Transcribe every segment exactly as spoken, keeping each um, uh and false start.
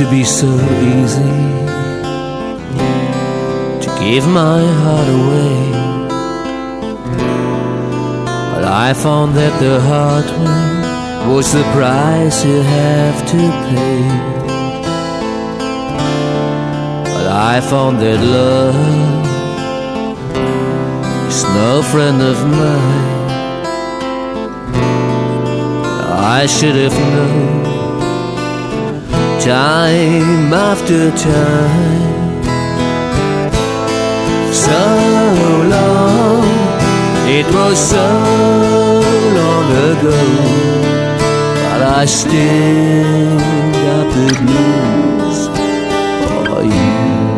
to be so easy to give my heart away, but I found that the hard way was the price you have to pay. But I found that love is no friend of mine. I should have known time after time. So long, it was so long ago, but I still got the blues for you.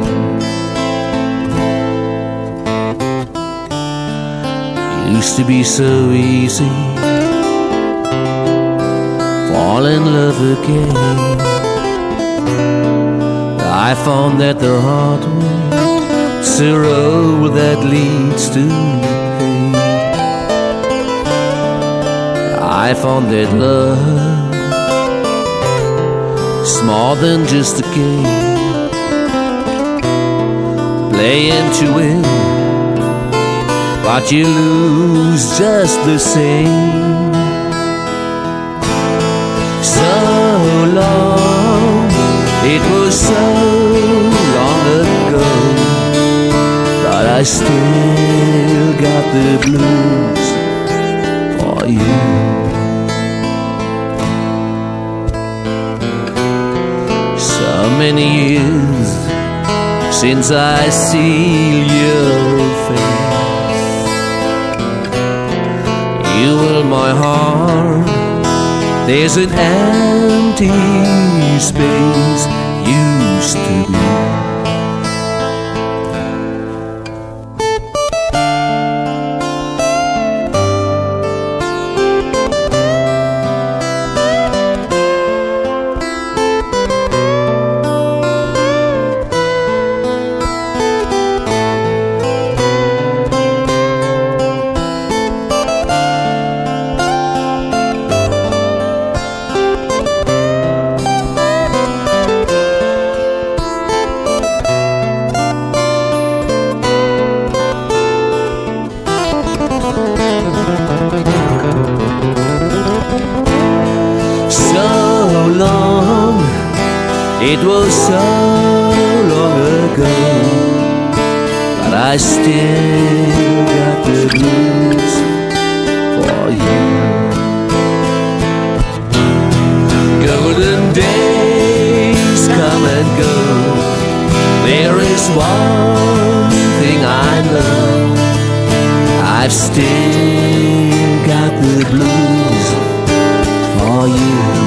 It used to be so easy, fall in love again. I found that the hard way is a road that leads to pain. I found that love is more than just a game. Play into it, but you lose just the same. So long, it was so long ago, but I still got the blues for you. So many years since I see your face. You were my heart, there's an empty space used to be. It was so long ago, but I still got the blues for you. Golden days come and go. There is one thing I know, I've still got the blues for you.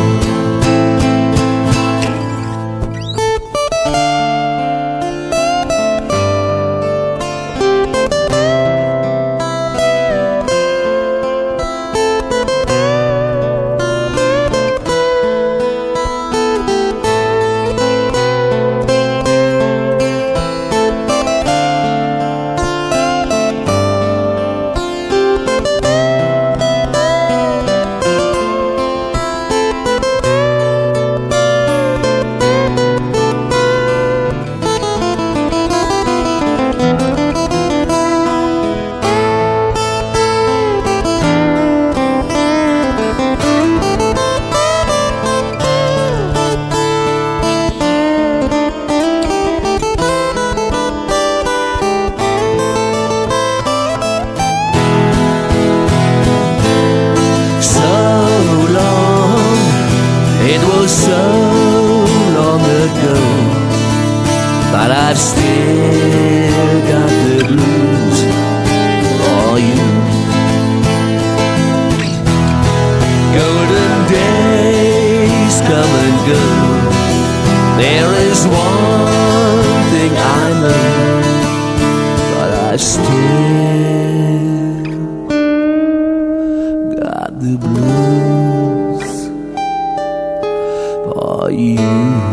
So long ago, but I've still got the blues for you. Golden days come and go. There is one thing I know, but I still got the blues for you.